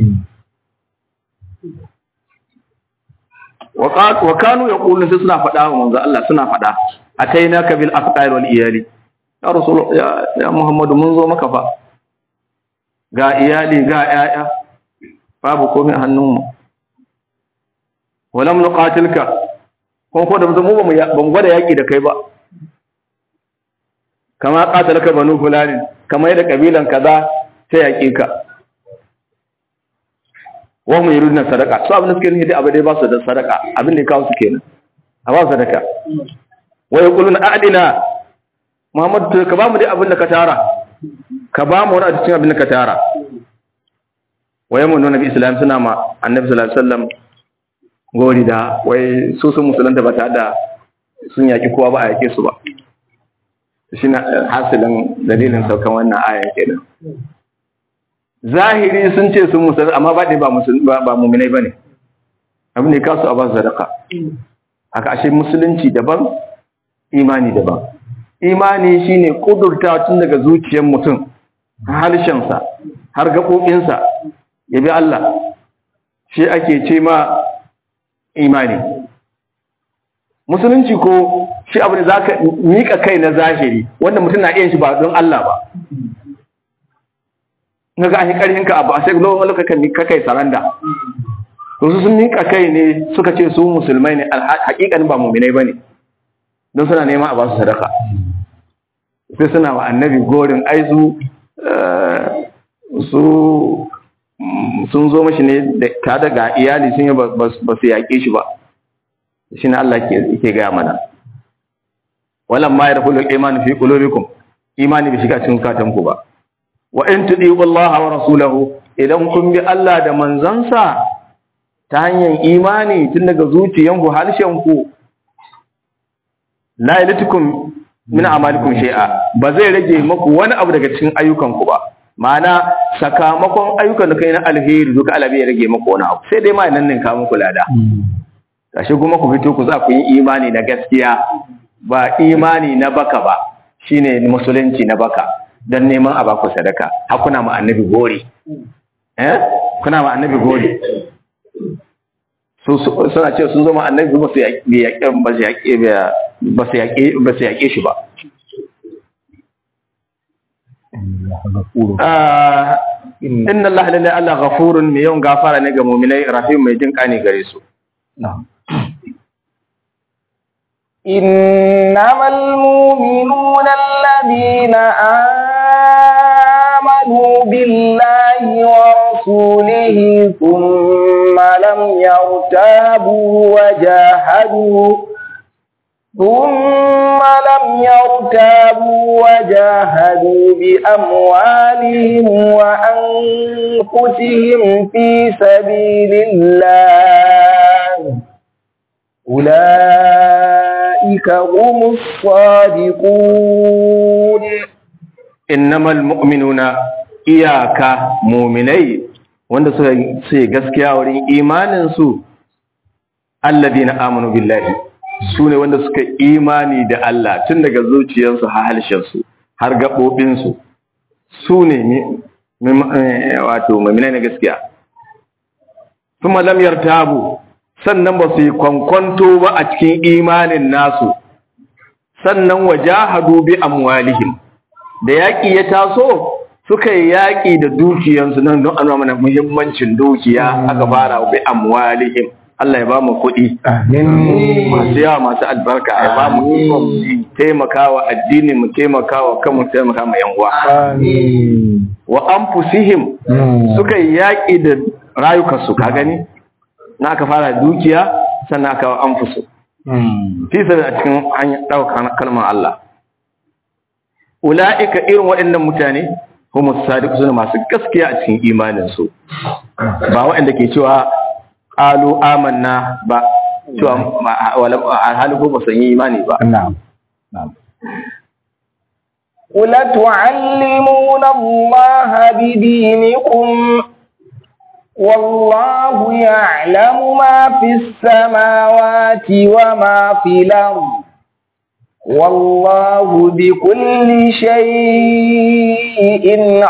Wa kanu yaqulun, sai suna faɗa wa manzo Allah, suna faɗa atainaka bil aqtar wal iyali, ya rasul ya Muhammadu mun zo maka fa ga iyali ga yaya, babu komai a hannunmu. Walam nuqatilka, ko da mu ban gwada yaki da kai ba, kama qatalaka banu fulani, kama yadda kabilan kaza sai yaki ka. Wa mu yuruna sadaka, so abin da suke nufi abu dai ba su da sadaka, abin da ya kawo su kenan a ba sadaka. Wa yaquluna a'dina Muhammad, ka ba mu dai abin da ka tara, ka ba mu wani cikin abin da ka tara. Wa yamunu nabi islam, suna ma annabi sallallahu alaihi wasallam gori da wai su sun musulunta ba tare da sun yaki kowa ba a yake su ba. Shine hasilin dalilin saukan wannan aya kenan. Zahiri sun ce sun musulunta, amma ba ba mu'minai bane, abin da ya kawo su a ba su sadaka. Haka ashe musulunci daban, imani daban. Imani shine kudurta tun daga zuciyar mutum, harshensa har gaɓoɓinsa ya bi Allah, shi ake ce ma imani. Musulunci ko shi abu da za ka miƙa kai na zahiri, wanda mutum na iya shi ba don Allah ba. Na ga ahi ƙarhinka abu a sai lokacin ka kai saranda. Wasu sun miƙa kai ne suka ce su musulmai ne, haƙiƙanin ba muminai ba ne, don suna neman a ba su sadaka. Sai suna wa annabi gorin aizu sun zo mashi ne da ta daga iyali sun yi ba su yaƙe shi ba. Shi ne Allah ke gaya mana. Walan ma ya rafu imani fi qulubikum, imani bai shiga cikin katanku ba. Wa in tudi'u Allah wa rasulahu, idan kun bi Allah da manzansa ta hanyar imani tun daga zuciyanku harshenku, la yalitukum min amalikum shay'a, ba zai rage maku wani abu daga cikin ayyukanku ba. Ma'ana sakamakon ayyukan da kai na alheri duka Allah bai rage maku wani abu, sai dai ma nan ka muku lada. Kashi kuma ku fito ku za ku yi imani na gaskiya, ba imani na baka ba, shine musulunci na baka, dan neman a baku sadaka. Hakuna ma annabi gori. Kuna ma annabi gori. Suna ce sun zo ma annabi ba su yaƙe shi ba. inna Allah lalle Allah ghafurun mai yawan gafara ne ga mu'minai rahim mai jin kani gare su na'am إنما المؤمنون الذين آمنوا بالله ورسوله ثم لم يرتابوا وجاهدوا بأموالهم وأنفسهم في سبيل الله أولئك هم الصادقون إنما المؤمنون إياك مؤمني wanda suka ce gaskiya wurin imaninsu alladina amanu billahi su ne wanda suka imani da Allah tun daga zuciyarsu har halshensu har gaɓoɓinsu su ne wato mu'minai na gaskiya kuma lam yartabu sannan ba su yi kwankwanto ba a cikin imanin nasu sannan wajahadu bi amwalihim da yaƙi ya taso suka yi yaƙi da dukiyansu nan don an mana muhimmancin dukiya aka fara bi amwalihim Allah ya ba mu kuɗi masu yawa masu albarka ya ba mu ikon taimakawa addini mu taimakawa kan mu taimaka ma yan uwa wa anfusihim suka yi yaƙi da rayukansu ka gani na aka fara dukiya sannan aka wa anfusu fi sabi a cikin hanyar ɗaukar kalmar Allah ula'ika irin waɗannan mutane humus sadiq suna masu gaskiya a cikin imaninsu ba waɗanda ke cewa qalu amanna ba cewa alhali ko ba san yi imani ba na'am قل تعلمون الله بدينكم والله يعلم ما في السماوات وما في الأرض والله بكل شيء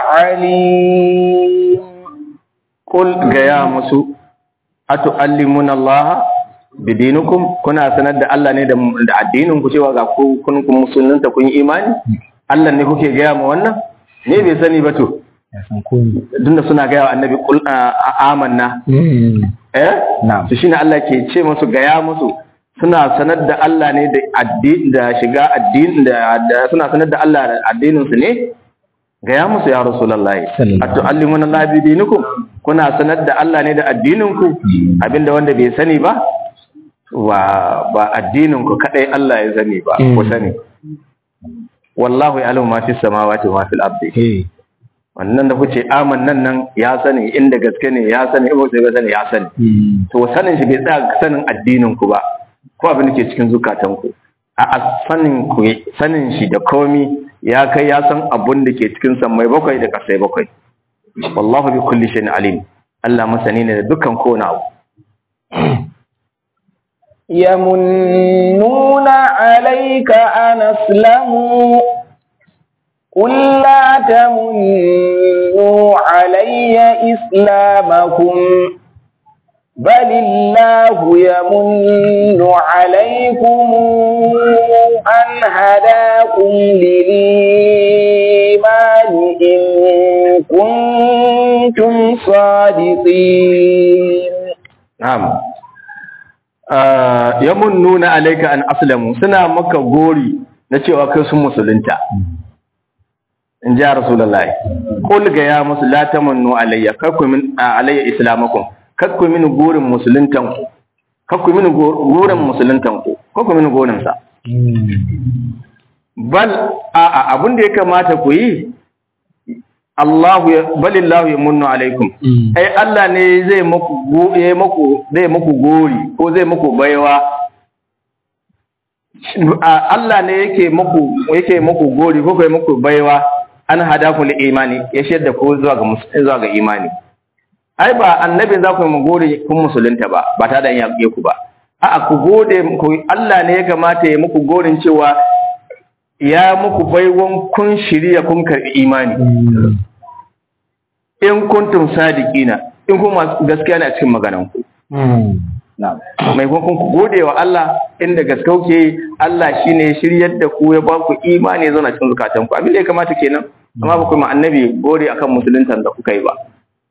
عليم قل يا مسو أتعلمون الله بدينكم كنا سند الله ne da addinin ku cewa ga ku kun musulunta kun yi imani Allah ne kuke gaya mu wannan ne bai sani ba to tunda suna gaya wa annabi qul amanna na'am to shine Allah ke ce musu gaya musu suna sanar da Allah ne da addini da shiga addini da suna sanar da Allah da addinin su ne gaya musu ya rasulullahi atu'allimuna Allah bi dinikum kuna sanar da Allah ne da addinin ku abinda wanda bai sani ba ba addinin ku kadai Allah ya sani ba ku sani wallahu ya'lamu ma fis samawati wa ma fil ardi wannan da kuce amannan nan ya sani inda gaske ne ya sani in ba sani ya sani to sanin shi bai tsaya sanin addinin ku ba ko abin da ke cikin zukatan ku a sanin ku sanin shi da komi ya kai ya san abun da ke cikin sammai bakwai da kasai bakwai wallahu bi kulli shay'in alim Allah masani ne da dukkan kowane abu يمنون عليك أن أسلموا قل لا تمنوا علي إسلامكم بل الله يمن عليكم أن هداكم للإيمان إن كنتم صادقين نعم yamunnuna alayka an aslamu suna maka gori na cewa kai sun musulunta in ji rasulullahi qul ga ya musu la tamannu alayya kakku min alayya islamakum kakku min gorin musuluntan ku kakku min gorin musuluntan ku kakku min gorin sa bal abin da ya kamata ku yi balillahu yamunnu alaikum ai Allah ne zai muku gori ko zai muku baiwa Allah ne yake muku gori ko kai muku baiwa an hadaku li imani ya shaida ko zuwa ga imani ai ba annabi za ku mu gori kun musulunta ba ta da yake ku ba a'a ku gode ku Allah ne ya kamata ya muku gorin cewa ya muku baiwan kun shirya kun karbi imani in kuntum sadiqina in kuma gaskiya ne a cikin magananku maimakon ku gode wa Allah inda gaskauke Allah shine shiryar da ku ya ba ku imani zauna cikin zukatan ku abin da ya kamata kenan amma ba ku ma annabi gode akan musuluntan da kuka yi ba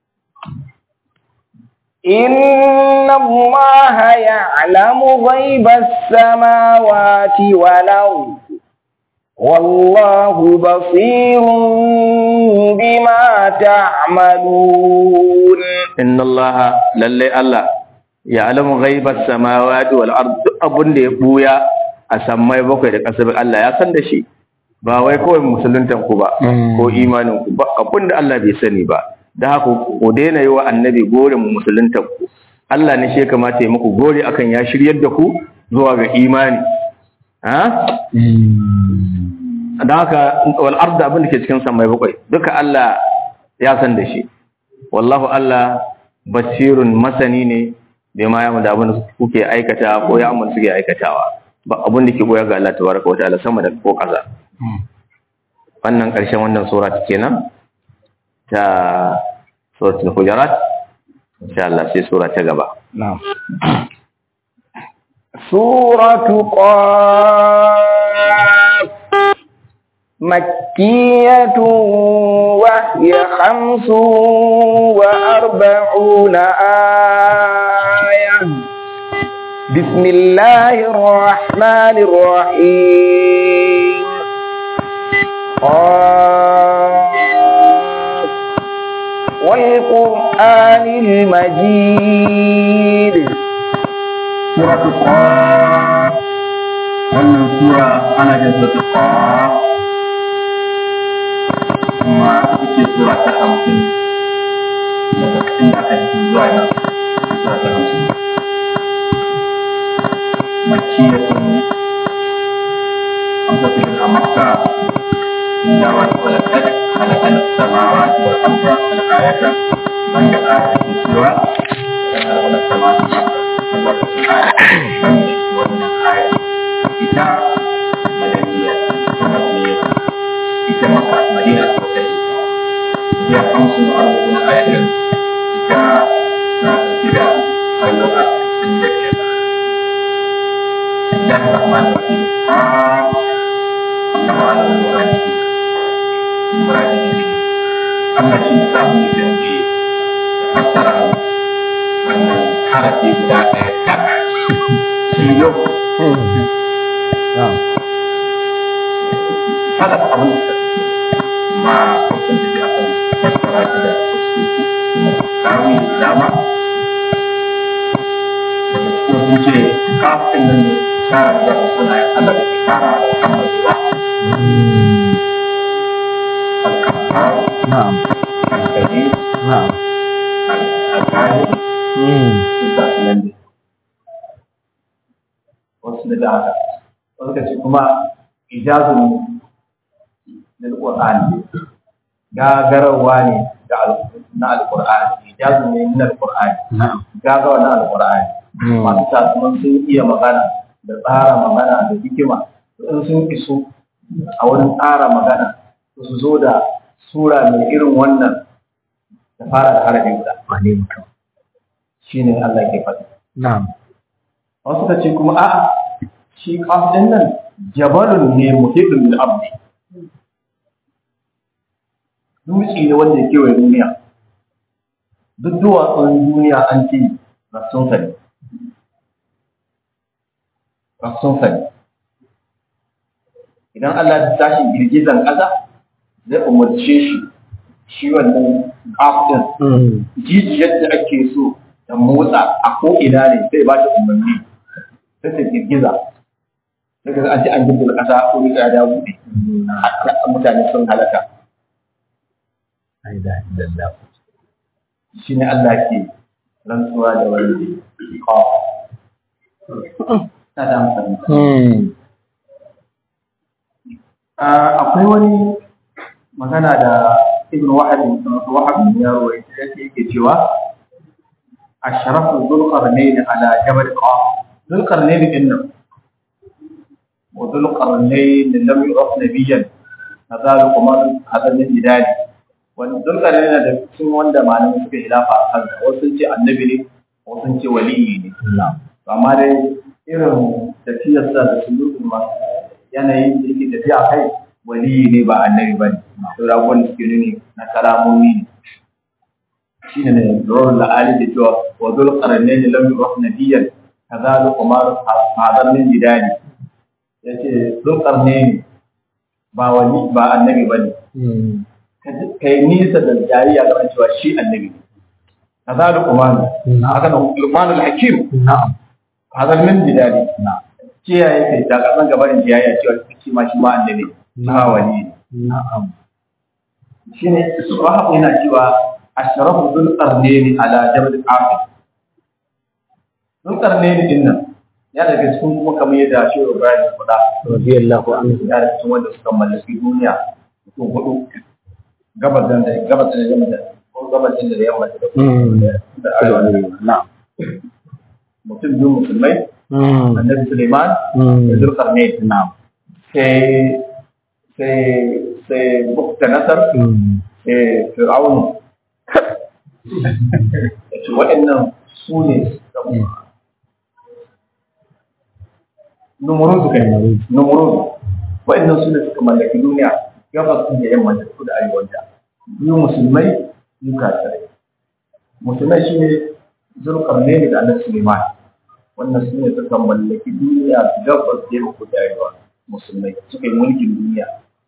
inna allaha ya'lamu ghaibas samawati wal ardi wallahu basirun bima ta'malun inna allaha lalle Allah ya'lamu ghaibas samawati wal ardi abun da ya buya a sammai bakwai da kasar Allah ya san da shi ba wai kawai musuluntan ku ba ko imanin ku ba abun da Allah bai sani ba da haka ku daina yi wa annabi gore mu musuluntan ku Allah ne shi kamata ya muku gore akan ya shiryar da ku zuwa ga imani da haka wal ardi abin da ke cikin sammai bakwai duka Allah ya san da shi wallahu Allah basirun masani ne bai ma yamu da abin da kuke aikata ko ya amma suke aikatawa ba abin da ke goya ga Allah tabaraka wa ta'ala sama da ko kaza wannan karshen wannan sura kenan ta suratul hujurat insha Allah sai sura ta gaba na'am suratu qaf makkiyatun wa hiya 45 ayah bismillahir rahmanir rahim والقرآن المجيد سورة قاف wannan sura ana da sura qaf kuma ita ce sura ta 50 daga cikin da aka yi zuwa na sura ta 50 makkiyatun an tafi a makka inda wata walakad halakal samawati wal arda al-ayata wanda aya ce cewa halakal samawati wal arda wannan aya ita madaniya ita maka madina sosai ya kamsu arba'in ayatan ita na tafiya ayyuka a cikin da ke da rahman rahim Allah ala muradi ne Allah shi ya samu da ke fassara wannan harafi guda ɗaya tak shi yau kada abin da ma kusan da ya kan fassara shi da kawai dama da sun ce kafin nan tsara da suna Allah da tsara da kamar zuwa al-kafar na'am al-kadir na'am al-kadir da nan wasu da haka wasu ce kuma ijazun lil qur'ani gagarawa ne na al-qur'ani ijazun ne na al-qur'ani gagarawa na al-qur'ani masu tasirin sun iya magana da tsara magana da hikima in sun iso a wurin tsara magana su zo da sura mai irin wannan da fara da harafin guda shi ne Allah ke faɗi na'am wasu ka ce kuma a'a shi kaf din nan jabalun ne muhitun bil abdi dutse ne wanda ya kewaye duniya duk duwatsun duniya an ce rassun sani idan Allah ya tashi girgizan ƙasa zai umarce shi wannan kaf din jijiyar da ake so ta motsa a ko ina ne sai ba ta umarni sai ta girgiza daga an ce an girgiza ƙasa ko ni ya dawo ne mutane sun halaka shi ne Allah ke rantsuwa da wani ta da amfani akwai wani magana da ibn wahabin ya rawaita yake cewa ashrafu dhulqarnayn ala jabal qaf dhulqarnayn inna wa dhulqarnayn lam yuraf nabiyyan hadalu qamar hadan jidali wa dhulqarnayn da cikin wanda malamin suka ilafa a kansa wasu ce annabi ne wasu ce waliyi ne amma dai irin tafiyarsa da sulukun ma yanayin da yake tafiya kai waliyi ne ba annabi ba ne saboda abubuwan da suke nuni na karamomi ne shine ne rawar la'ali da cewa wa zul qarnayn lam yurah nabiyyan kazalu umar hadar min jidani yace zul qarnayn ba wani ba annabi bane kai nisa da jariya ga cewa shi annabi ne kazalu umar haka nan luqman al-hakim na'am hadar min jidani na'am kiyaye kai da kasan gabarin jiyaya cewa shi ma annabi na wali na'am shine sahabu yana cewa ashrafu dhul qarnayn ala jabal al-aqib dhul qarnayn dinnan ya daga cikin kuma kamar yadda Shehu Ibrahim ya faɗa radiyallahu anhu ya daga cikin wanda suka mallaki duniya mutum hudu gabatin da yamma ko gabatin da yamma da arewa na'am mutum biyu musulmai annabi Sulaiman da dhul qarnayn na'am sai bukta nasar sai fir'aun yace waɗannan su ne numuruzu waɗannan su ne suka mallaki duniya gabas da yamma da kudu da arewa da biyu musulmai biyu kafirai musulmai shine zulkarnaini da annabi Sulaiman wannan su ne suka mallaki duniya gabas da yamma kudu da arewa musulmai suka yi mulkin duniya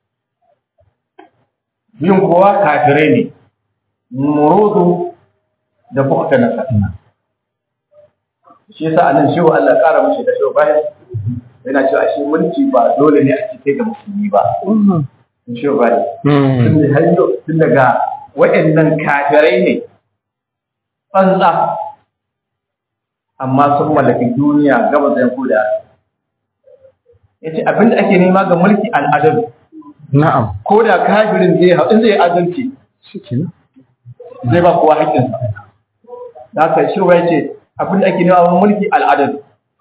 biyun kowa kafirai ne murudu da bukta na satina shi yasa anan shehu Allah kara mashi da shehu bayan yana cewa shi mulki ba dole ne a cike ga musulmi ba shehu bayan tun daga waɗannan kafirai ne tsantsa amma sun mallaki duniya gaba zai kuda yace abinda ake nema ga mulki al'adab na'am ko da kafirin zai adalci shikenan zai ba kowa haƙƙinsa da haka shi ya ce abin da ake nema wa mulki al'adar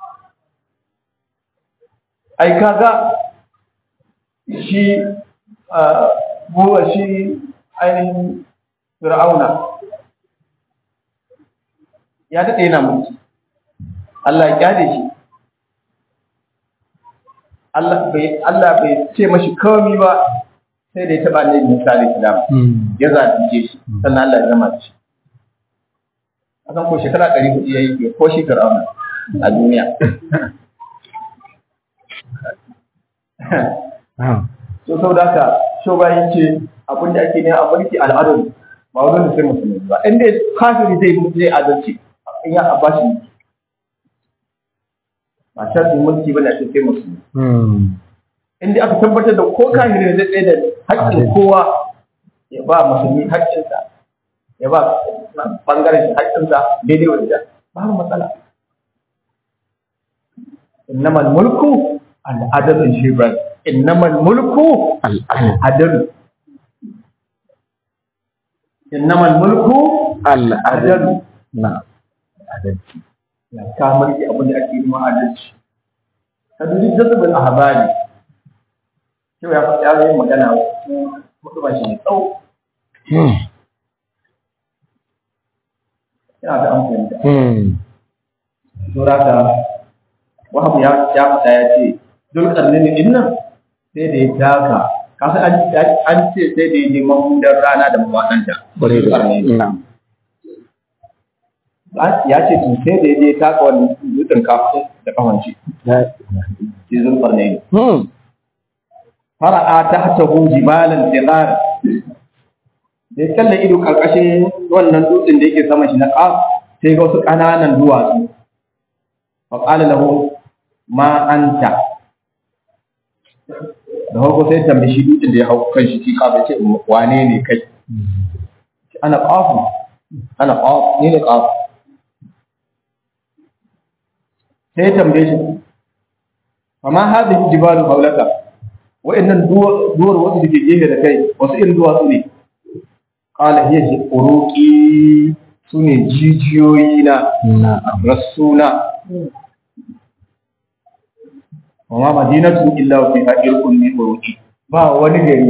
ai kaga shi buwa shi ainihin fir'auna ya daɗe yana mulki Allah ya kyale shi Allah bai ce mashi kawai ba sai da ya taɓa ne misali islam ya zaɓe shi sannan Allah ya zama shi a kan ko shekara 400 ya yi ko shi fir'auna a duniya so sau da haka so bayan ce abin da ake nema a mulki al'adar ba wani da sai musulmi ba inda kafiri zai adalci in ya ba shi ba ta mulki ba da ake sai musulmi inda aka tabbatar da ko kafiri zai tsaye da haƙƙin kowa ya ba musulmi haƙƙinsa ya ba bangaren haƙƙinsa daidai wanda ba matsala innamal mulku al'adalun shibran innamal mulku al'adalu innamal mulku al'adalu na adalci ya ka mulki abin da ake nema adalci ka dubi jazabul ahbari sai ya faɗa yayin magana mutu ba shi ne tsawo yana da amfani da saboda ka wahabu ya faɗa ya ce dulƙarni din nan sai da ya taka kasa an ce sai da ya je mahudar rana da mawaɗanta ya ce tun sai da ya je taka wani dutsen kafin da kawanci ke zulƙarni fara'a ta hata jibalan tsirar da ya kalla ido karkashin wannan dutsen da yake sama shi na ƙaf sai ga wasu ƙananan duwatsu fa qala lahu ma anta da hauko sai tambayi shi dutsen da ya hau kan shi ƙaf ya ce wane ne kai ana ƙaf ni ne ƙaf sai ya tambaye shi fa ma hadhihi jibalu hawlaka wa'annan duwar wasu da ke gefe da kai wasu irin duwatsu ne qala hiya uruqi sune jijiyoyi na rasuna wa ma madinatu illa fi hajirun min uruqi ba wani gari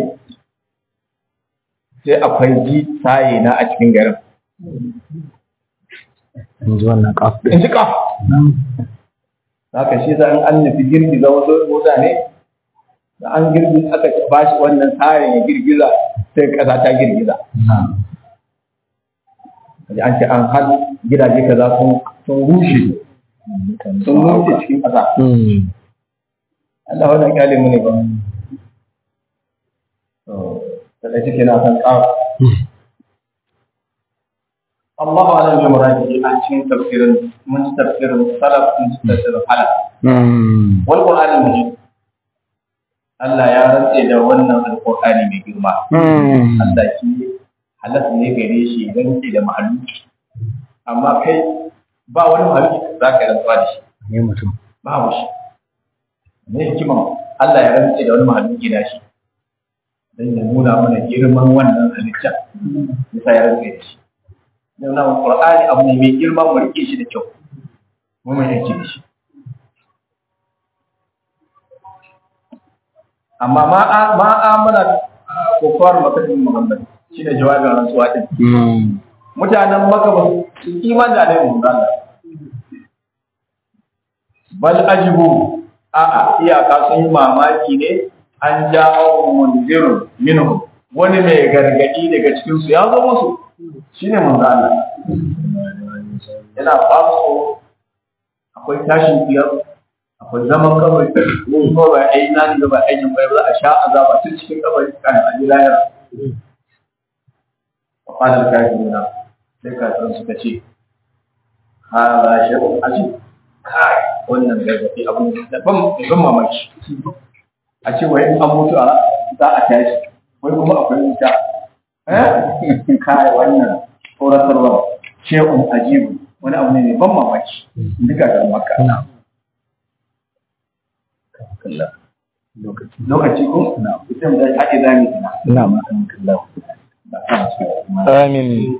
sai akwai ji saye na a cikin garin in ji wannan kaf in ji kaf haka shi za an nufi girgiza wasu mutane da an girgiza aka ba shi wannan tsarin ya girgiza sai ƙasa ta girgiza an ce an har gidaje kaza sun rushe cikin ƙasa Allah wannan kyale mu ne ba da cike na san ƙawa Allah wa alam yamraji a cikin tafsirin mun tafsirin salaf mun tafsirin halal wal qur'anul majid Allah ya rantse da wannan alqur'ani mai girma Allah shi halas ne gare shi rantse da mahaluki amma kai ba wani mahaluki za ka rantsuwa da shi ne mutum babu shi ne hikiman Allah ya rantse da wani mahaluki da shi dan ya nuna mana girman wannan halitta yasa ya rantse da shi dan nan Qur'ani abu ne mai girma mu rike shi da kyau mu mai yake da shi amma ma amana kufar makasin Muhammad shi ne jawabin rantsuwa din mutanen Makka ba su iman da Annabi Muhammad bal ajibu a'a iyaka sun yi mamaki ne an ja'u munzirun minhum wani mai gargadi daga cikin su ya zo musu shine manzo Allah yana ba su akwai tashin kiyama akwai zaman kabari ko ba ai nan da ba aikin bai za a sha azaba tun cikin kabari kan ajilaya qala al-kafiruna sai ka san suka ce ha ba shi aji kai wannan gargaɗi abin da ban mamaki a ce wai an mutu a za a tashi wai kuma akwai wuta kai wannan tsoratarwa shehun ajibu wani abu ne mai ban mamaki duka ga makka lokaci ko ita da ake zami ina ma kan kallahu amin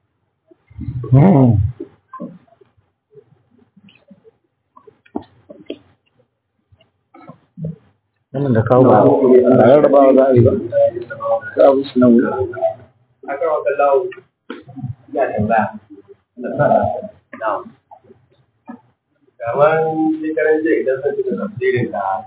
wannan da kawo ba a rarrabawa za a yi ba za a wuce nan wuri aka wa kallahu ya tambaya kamar shekaran jiya idan sun fi da tafsirin da